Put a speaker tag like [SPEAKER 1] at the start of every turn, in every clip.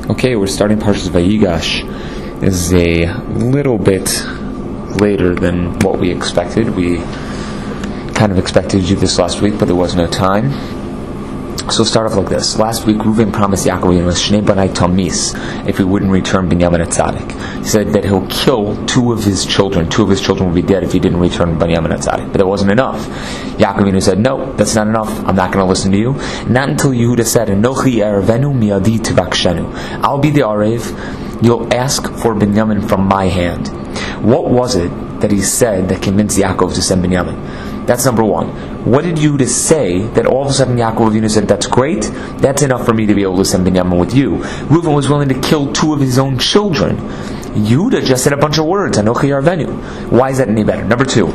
[SPEAKER 1] Okay, we're starting Parshas Vayigash. This is a little bit later than what we expected. We kind of expected to do this last week, but there was no time. So we'll start off like this. Last week, Reuven promised Yaakov Shnei Banai Tamis if he wouldn't return Binyamin at Tzaddik. He said that he'll kill two of his children. Two of his children would be dead if he didn't return Binyamin at Tzaddik. But that wasn't enough. Yaakov said, no, that's not enough. I'm not going to listen to you. Not until Yehuda said, Enochi erevenu miadi tivakshenu. I'll be the Arev. You'll ask for Binyamin from my hand. What was it that he said that convinced Yaakov to send Binyamin? That's number one. What did Yehuda say that all of a sudden Yaakov Avinu said, that's great, that's enough for me to be able to send Binyamin with you? Reuven was willing to kill two of his own children. Yehuda just said a bunch of words, Anochi Yarvenu. Why is that any better? Number two,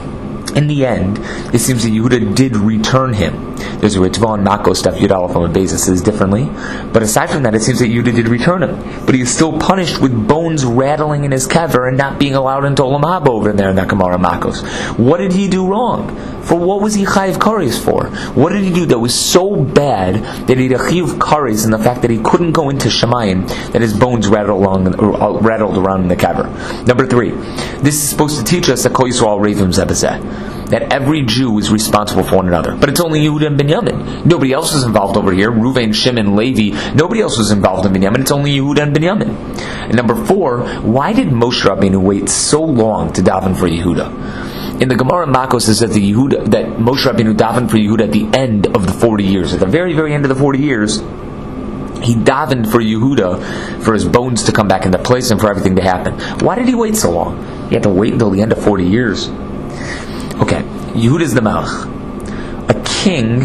[SPEAKER 1] in the end, it seems that Yehuda did return him. There's a Ritva and Mako stuff, Yud Aleph on the basis says differently. But aside from that, it seems that Yehuda did return him. But he is still punished with bones rattling in his kever and not being allowed into Olam Haba over there in that Gemara Makos. What did he do wrong? For what was he Chayiv Kares for? What did he do that was so bad that he had a Chayiv Kares in the fact that he couldn't go into Shemayim, that his bones rattled around in the kever? Number three, this is supposed to teach us that Kol Yisrael Revim Zebazeh, that every Jew is responsible for one another. But it's only Yehuda and Binyamin. Nobody else was involved over here. Reuven, Shimon, Levi. Nobody else was involved in Binyamin. It's only Yehuda and Binyamin. And number four, why did Moshe Rabbeinu wait so long to daven for Yehuda? In the Gemara Makos, it says that Moshe Rabbeinu davened for Yehuda at the end of the 40 years. At the very, very end of the 40 years, he davened for Yehuda, for his bones to come back into place and for everything to happen. Why did he wait so long? He had to wait until the end of 40 years. Okay, Yehuda is the Melech. A king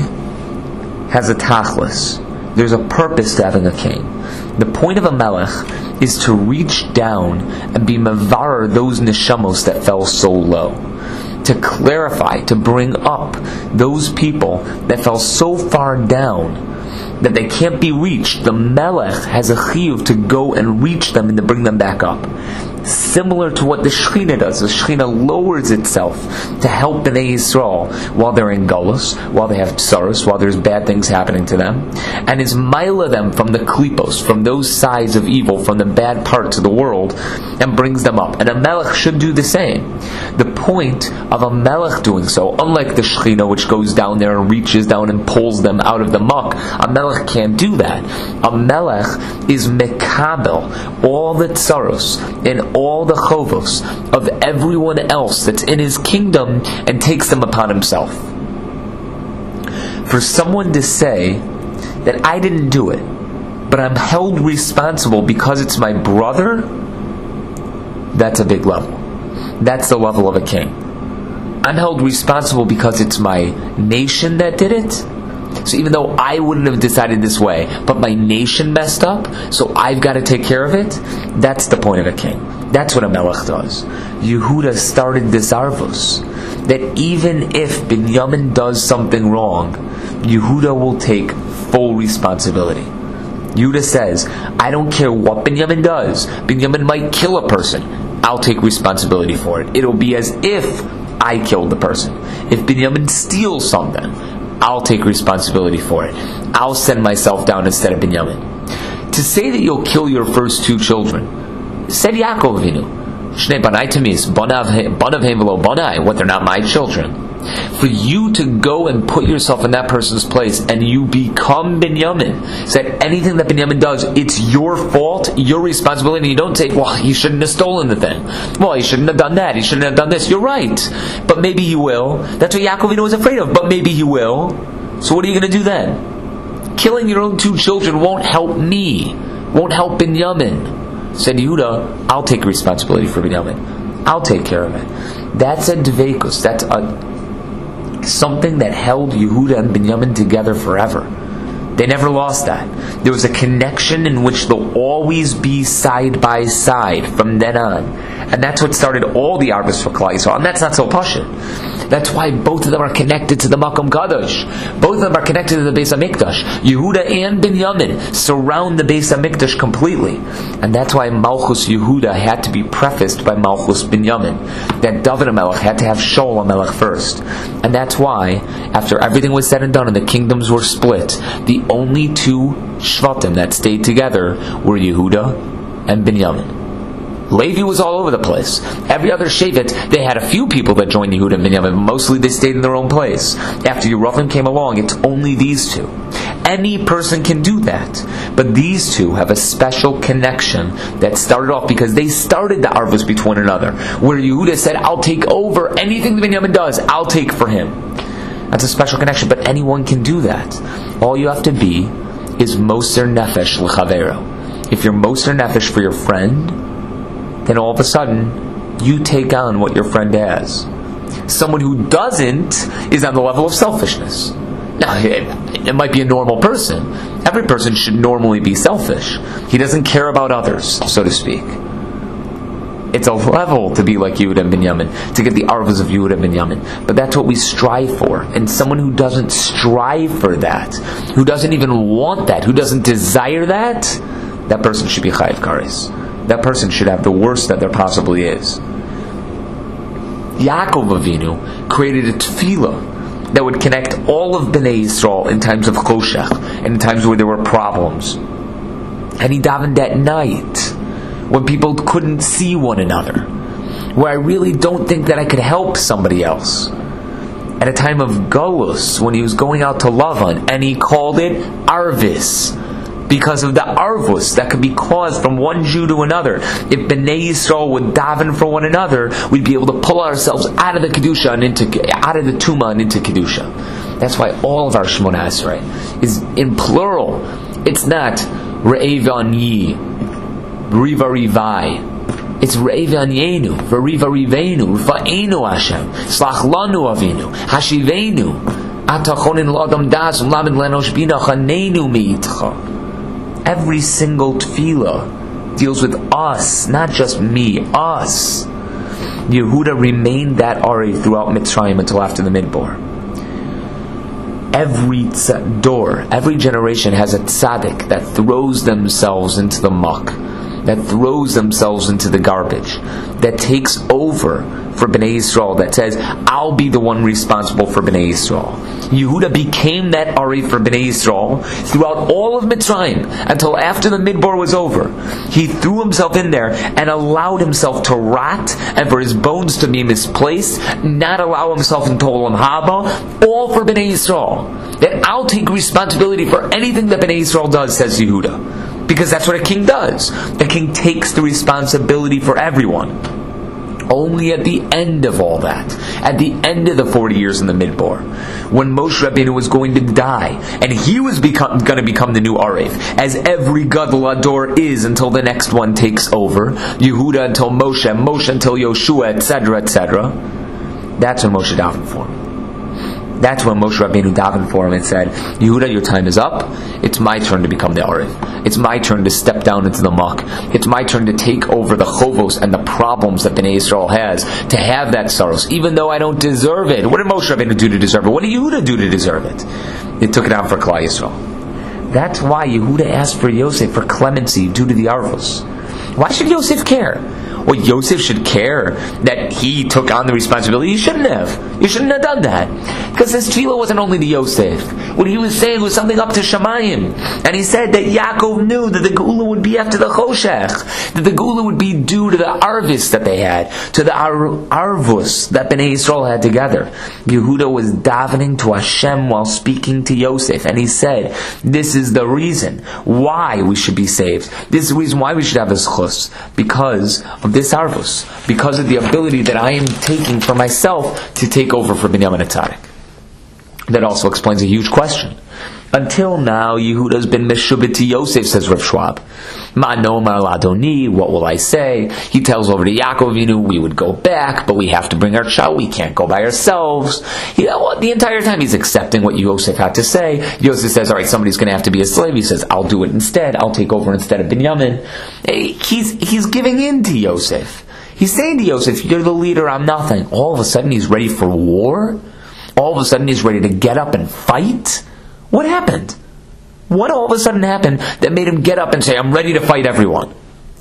[SPEAKER 1] has a tachlis. There's a purpose to having a king. The point of a Melech is to reach down and be mevarer those neshamos that fell so low. To clarify, to bring up those people that fell so far down that they can't be reached. The Melech has a chiyuv to go and reach them and to bring them back up. Similar to what the Shekhinah does. The Shekhinah lowers itself to help Bnei Yisrael while they're in Golus, while they have tsaros, while there's bad things happening to them, and is maila them from the klipos, from those sides of evil, from the bad parts of the world, and brings them up. And a Melech should do the same. The point of a Melech doing so, unlike the Shekhinah which goes down there and reaches down and pulls them out of the muck, a Melech can't do that. A Melech is mekabel all the tsaros and all the chovos of everyone else that's in his kingdom and takes them upon himself. For someone to say that I didn't do it, but I'm held responsible because it's my brother, that's a big level. That's the level of a king. I'm held responsible because it's my nation that did it. So even though I wouldn't have decided this way, but my nation messed up, so I've got to take care of it, that's the point of a king. That's what a Melech does. Yehuda started this arvus, that even if Binyamin does something wrong, Yehuda will take full responsibility. Yehuda says, I don't care what Binyamin does. Binyamin might kill a person. I'll take responsibility for it. It'll be as if I killed the person. If Binyamin steals something, I'll take responsibility for it. I'll send myself down instead of Binyamin. To say that you'll kill your first two children, said Yaakov Avinu, Shnei Banai Tamis, Banav Heim V'lo Banai, what, they're not my children. For you to go and put yourself in that person's place and you become Binyamin, said anything that Binyamin does, it's your fault, your responsibility, and you don't say, well, he shouldn't have stolen the thing. Well, he shouldn't have done that, he shouldn't have done this. You're right. But maybe he will. That's what Yaakov Avinu was afraid of. But maybe he will. So what are you going to do then? Killing your own two children won't help me. Won't help Binyamin. Said Yehuda, I'll take responsibility for Binyamin. I'll take care of it. That's a dveikus. That's something that held Yehuda and Binyamin together forever. They never lost that. There was a connection in which they'll always be side by side from then on. And that's what started all the arvus for Klal Yisrael. And that's not so pashut. That's why both of them are connected to the Makom Kadosh. Both of them are connected to the Beis HaMikdash. Yehuda and Binyamin surround the Beis HaMikdash completely. And that's why Malchus Yehuda had to be prefaced by Malchus Binyamin. That David HaMelech had to have Shaul HaMelech first. And that's why, after everything was said and done and the kingdoms were split, the the only two Shvatim that stayed together were Yehuda and Binyamin. Levi was all over the place. Every other Shevet, they had a few people that joined Yehuda and Binyamin, but mostly they stayed in their own place. After Yerucham came along, it's only these two. Any person can do that. But these two have a special connection that started off because they started the Arvus between one another. Where Yehuda said, I'll take over anything that Binyamin does, I'll take for him. That's a special connection, but anyone can do that. All you have to be is Moser Nefesh L'Chavero. If you're Moser Nefesh for your friend, then all of a sudden, you take on what your friend has. Someone who doesn't is on the level of selfishness. Now, it might be a normal person. Every person should normally be selfish. He doesn't care about others, so to speak. It's a level to be like Yehuda and Binyamin, to get the arvas of Yehuda and Binyamin. But that's what we strive for. And someone who doesn't strive for that, who doesn't even want that, who doesn't desire that, that person should be Chayiv Kares. That person should have the worst that there possibly is. Yaakov Avinu created a tefillah that would connect all of Bnei Yisrael in times of choshech and in times where there were problems. And he davened at night when people couldn't see one another, where I really don't think that I could help somebody else. At a time of Golus, when he was going out to Lavan, and he called it Arvis, because of the arvus that could be caused from one Jew to another. If Bnei Yisrael would daven for one another, we'd be able to pull ourselves out of the Kedusha and out of the Tumah and into Kedusha. That's why all of our Shemona Esrei is in plural. It's not Re'ev Anyi, Riva Rivai. It's Re'ev Anyenu, Riva Rivenu, Rifa'enu Hashem, Slach Lanu Avinu, Hashivenu, Atachonin L'Adam Das, Lamed Lenosh Bina Chanenu Meitcha. Every single tefillah deals with us, not just me, us. Yehuda remained that Ari throughout Mitzrayim until after the Midbar. Every generation has a tzaddik that throws themselves into the muck, that throws themselves into the garbage, that takes over for Bnei Yisrael, that says, I'll be the one responsible for Bnei Yisrael. Yehuda became that Ari for Bnei Yisrael throughout all of Mitzrayim until after the Midbar was over. He threw himself in there and allowed himself to rot and for his bones to be misplaced, not allow himself into Olam Haba, all for Bnei Yisrael. That I'll take responsibility for anything that Bnei Yisrael does, says Yehuda. Because that's what a king does. A king takes the responsibility for everyone. Only at the end of all that, at the end of the 40 years in the Midbar, when Moshe Rabbeinu was going to die, and he was going to become the new Arev, as every Gadol Ador is until the next one takes over, Yehuda until Moshe, Moshe until Yoshua, etc., etc., that's when Moshe davened for him. That's when Moshe Rabbeinu davened for him and said, Yehuda, your time is up. It's my turn to become the Arev. It's my turn to step down into the muck. It's my turn to take over the chovos and the problems that Bnei Yisrael has, to have that sorrows, even though I don't deserve it. What did Moshe Rabbeinu do to deserve it? What did Yehuda do to deserve it? It took it on for Klal Yisrael. That's why Yehuda asked for Yosef for clemency due to the Arvos. Why should Yosef care? Well, Yosef should care that he took on the responsibility. You shouldn't have. You shouldn't have done that. Because this tefillah wasn't only to Yosef. What he was saying was something up to Shemayim. And he said that Yaakov knew that the Geula would be after the Choshech. That the Geula would be due to the Arvis that they had. To the Arvus that Bnei Yisrael had together. Yehuda was davening to Hashem while speaking to Yosef. And he said, this is the reason why we should be saved. This is the reason why we should have a zchus. Because of this arvus, because of the ability that I am taking for myself to take over for Binyamin HaTzadik. That also explains a huge question. Until now, Yehuda's been meshubit to Yosef, says Rav Schwab. Ma nomar ladoni, what will I say? He tells over to Yaakov, we would go back, but we have to bring our child. We can't go by ourselves. The entire time he's accepting what Yosef had to say. Yosef says, all right, somebody's going to have to be a slave. He says, I'll do it instead. I'll take over instead of Binyamin. He's giving in to Yosef. He's saying to Yosef, you're the leader, I'm nothing. All of a sudden he's ready for war. All of a sudden he's ready to get up and fight. What happened? What all of a sudden happened that made him get up and say, I'm ready to fight everyone?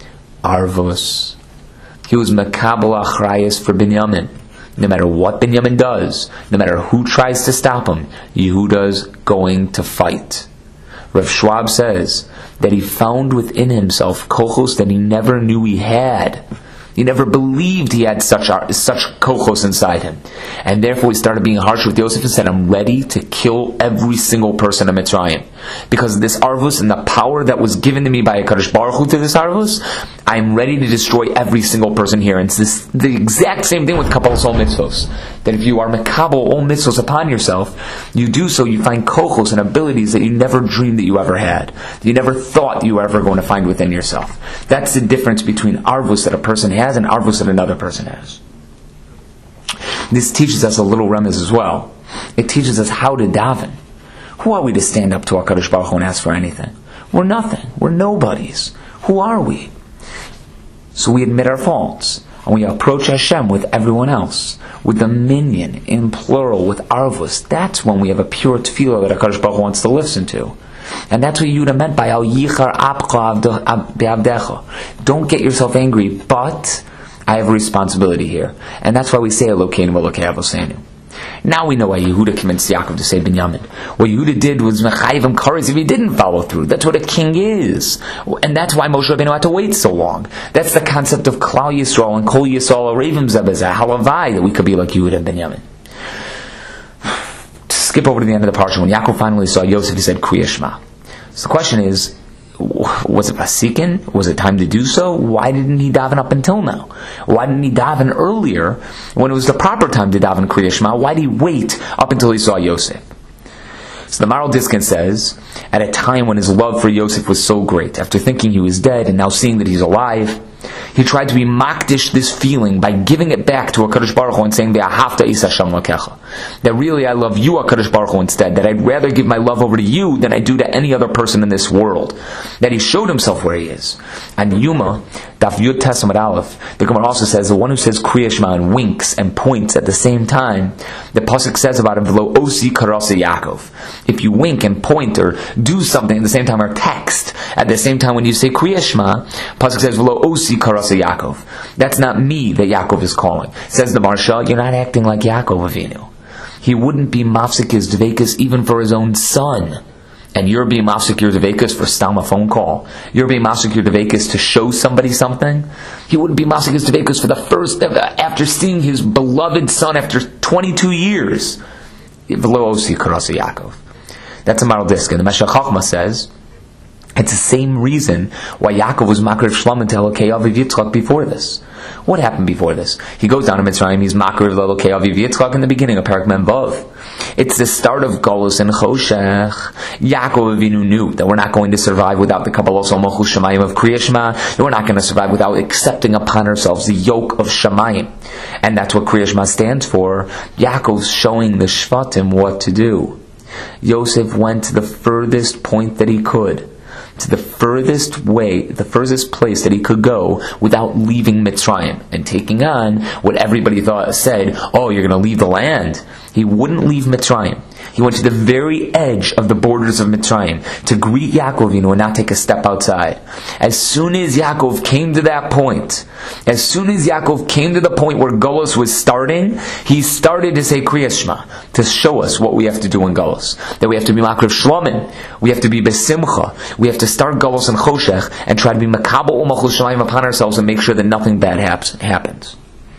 [SPEAKER 1] Arvus. He was Makabel Achrayas for Binyamin. No matter what Binyamin does, no matter who tries to stop him, Yehuda's going to fight. Rav Schwab says that he found within himself kochos that he never knew he had. He never believed he had such kochos inside him. And therefore he started being harsh with Yosef and said, I'm ready to kill every single person in Mitzrayim. Because of this arvus and the power that was given to me by HaKadosh Baruch Hu to this arvus, I'm ready to destroy every single person here. And it's the exact same thing with Kabbalas Ol Mitzvos. That if you are Mekabel Ol Mitzvos upon yourself, you do so, you find kochos and abilities that you never dreamed that you ever had. That you never thought you were ever going to find within yourself. That's the difference between arvus that a person has and arvus that another person has. This teaches us a little remez as well. It teaches us how to daven. Who are we to stand up to HaKadosh Baruch Hu and ask for anything? We're nothing. We're nobodies. Who are we? So we admit our faults. And we approach Hashem with everyone else. With the minyan, in plural, with arvus. That's when we have a pure tefillah that HaKadosh Baruch Hu wants to listen to. And that's what Yehuda meant by Al Yichar Apcha Be'avdecha. Don't get yourself angry, but I have a responsibility here. And that's why we say Elokeinu Elokei Avoseinu. Now we know why Yehuda convinced Yaakov to say Binyamin. What Yehuda did was Mechayiv him kares if he didn't follow through. That's what a king is. And that's why Moshe Rabbeinu had to wait so long. That's the concept of Klal Yisrael and Kol Yisrael Arevim Zebezah, Halavai, that we could be like Yehuda and Binyamin. Skip over to the end of the parsha. When Yaakov finally saw Yosef, he said Kriya Shema. So the question is, was it Vasikin? Was it time to do so? Why didn't he daven up until now? Why didn't he daven earlier when it was the proper time to daven Kriya Shema? Why did he wait up until he saw Yosef? So the Maral Diskin says, at a time when his love for Yosef was so great, after thinking he was dead and now seeing that he's alive, he tried to be makdish this feeling by giving it back to HaKadosh Baruch Hu and saying, Ve'ahavta is Hashem Lokecha. That really I love you, HaKadosh Baruch Hu, instead. That I'd rather give my love over to you than I do to any other person in this world. That he showed himself where he is. And Yuma, Daf Yud Testament Aleph, the Gemara also says, the one who says Kriya Shema and winks and points at the same time, the Pasuk says about him, V'lo osi karasa Yaakov. If you wink and point or do something at the same time, or text at the same time when you say Kriya Shema, Pasuk says, V'lo osi karasa Yaakov. That's not me that Yaakov is calling. Says the Marsha, you're not acting like Yaakov Avinu. He wouldn't be mafsik his dveikus even for his own son. And you're being mafsik your dveikus for stam a phone call. You're being mafsik your dveikus to show somebody something. He wouldn't be mafsik his dveikus for the first, after seeing his beloved son after 22 years. V'lo osi karasa Yaakov. That's a Maral Diskin. The Meshech Chochmah says, it's the same reason why Yaakov was Makriv Shlomo to Elokei Aviv Yitzchak before this. What happened before this? He goes down to Mitzrayim, he's Makriv Elokei Aviv Yitzchak in the beginning of Parak Mem Vav. It's the start of Golus and Choshech. Yaakov Avinu knew that we're not going to survive without the Kabbalos Ol Malchus Shemayim of Kriya Shema. We're not going to survive without accepting upon ourselves the yoke of Shemayim. And that's what Kriya Shema stands for. Yaakov's showing the Shvatim what to do. Yosef went to the furthest point that he could. To the furthest way, the furthest place that he could go without leaving Mitzrayim and taking on what everybody said, oh, you're going to leave the land. He wouldn't leave Mitzrayim. He went to the very edge of the borders of Mitzrayim to greet Yaakov and not take a step outside. As soon as Yaakov came to that point, as soon as Yaakov came to the point where Golus was starting, he started to say Kriya Shema to show us what we have to do in Golus. That we have to be Makriv Shlomin, we have to be Besimcha, we have to start Golus and Choshech and try to be Makabel Ol Malchus Shemayim upon ourselves and make sure that nothing bad happens.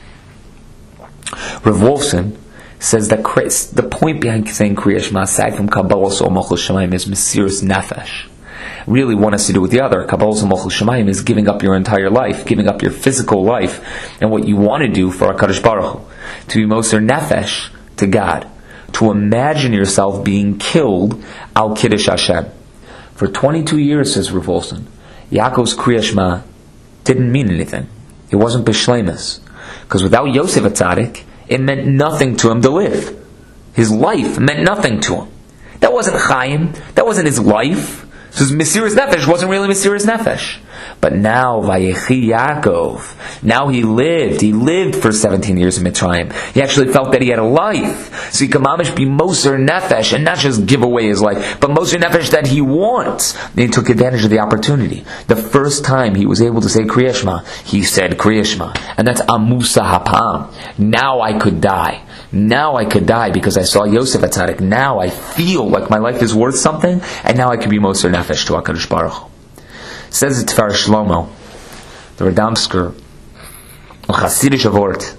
[SPEAKER 1] Rav Wolfson says that the point behind saying Kriya Shema, aside from Kabbalos Ol Malchus Shemayim, is Mesiras Nefesh. Really, one has to do with the other. Kabbalos Ol Malchus Shemayim is giving up your entire life, giving up your physical life, and what you want to do for HaKadosh Baruch Hu. To be Moser Nefesh to God. To imagine yourself being killed al Kiddush Hashem. For 22 years, says Rav Wolfson, Yaakov's Kriya Shema didn't mean anything. It wasn't Bishlemus. Because without Yosef Atzadik, it meant nothing to him to live. His life meant nothing to him. That wasn't Chaim. That wasn't his life. So Mesiras Nefesh wasn't really Mesiras Nefesh. But now, Vayechi Yaakov, now he lived for 17 years in Mitzrayim. He actually felt that he had a life. So he could mamish be Moser Nefesh, and not just give away his life, but Moser Nefesh that he wants. And he took advantage of the opportunity. The first time he was able to say Kriya Shema, he said Kriya Shema. And that's Amusa Hapam. Now I could die. Now I could die because I saw Yosef HaTzadik. Now I feel like my life is worth something, and now I can be Moser Nefesh to HaKadosh Baruch Hu. Says the Tefar Shlomo, the Radomsker, Chasidish Avort,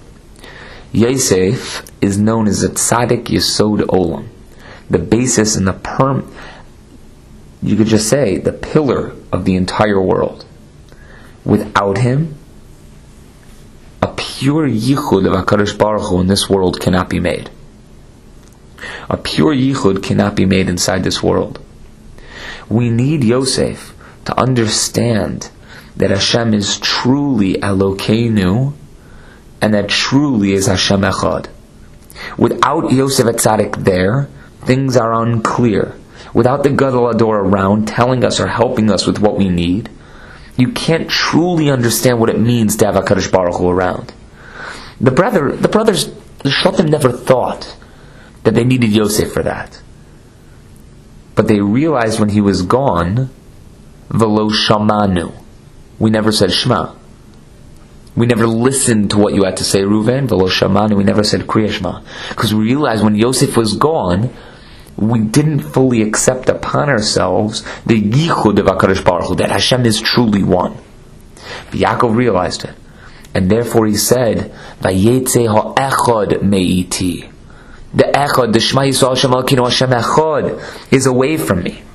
[SPEAKER 1] Yosef is known as a Tzadik Yesod Olam, the basis and the you could just say, the pillar of the entire world. Without him, a pure yichud of HaKadosh Baruch Hu in this world cannot be made. A pure yichud cannot be made inside this world. We need Yosef to understand that Hashem is truly Elokeinu, and that truly is Hashem Echad. Without Yosef HaTzadik there, things are unclear. Without the Gadol Ador around telling us or helping us with what we need, you can't truly understand what it means to have HaKadosh Baruch Hu around. The brothers, the Shlotim never thought that they needed Yosef for that. But they realized when he was gone, V'lo shamanu. We never said Shema. We never listened to what you had to say, Reuven. V'lo shamanu. We never said Kriya Shema. Because we realized when Yosef was gone, we didn't fully accept upon ourselves the yichud of HaKadosh Baruch Hu, that Hashem is truly one. But Yaakov realized it. And therefore he said, Vayetze ha'echad me'iti. The echad, the Shema Yisrael Hashem Elokeinu Hashem echad, is away from me.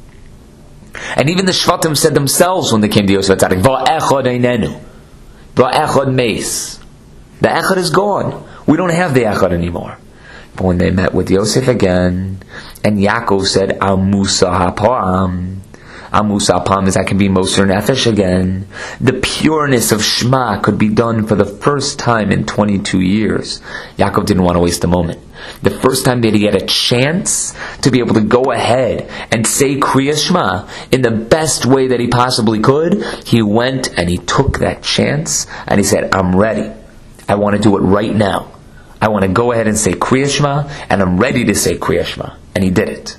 [SPEAKER 1] And even the Shvatim said themselves when they came to Yosef HaTzadik, Va'echad einenu. Va'echad meis. The echad is gone. We don't have the echad anymore. But when they met with Yosef again, and Yaakov said, Amusa hapam. Amusa hapam is I can be Moser Nefesh again. The pureness of Shema could be done for the first time in 22 years. Yaakov didn't want to waste a moment. The first time that he had a chance to be able to go ahead and say Kriya Shema in the best way that he possibly could, he went and he took that chance and he said, I'm ready. I want to do it right now. I want to go ahead and say Kriya Shema, and I'm ready to say Kriya Shema. And he did it.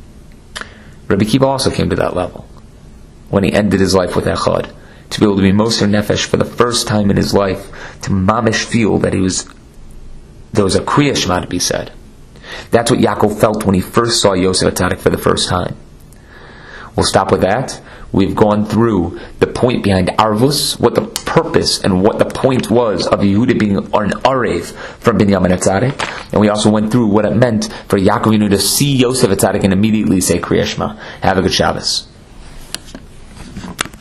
[SPEAKER 1] Rabbi Kiva also came to that level when he ended his life with Echad, to be able to be Moser Nefesh for the first time in his life, to mamish feel that there was a Kriya Shema to be said. That's what Yaakov felt when he first saw Yosef HaTzadik for the first time. We'll stop with that. We've gone through the point behind Arvus, what the purpose and what the point was of Yehuda being an Arev from Binyamin HaTzadik. And we also went through what it meant for Yaakov Avinu to see Yosef HaTzadik and immediately say Kriya Shema. Have a good Shabbos.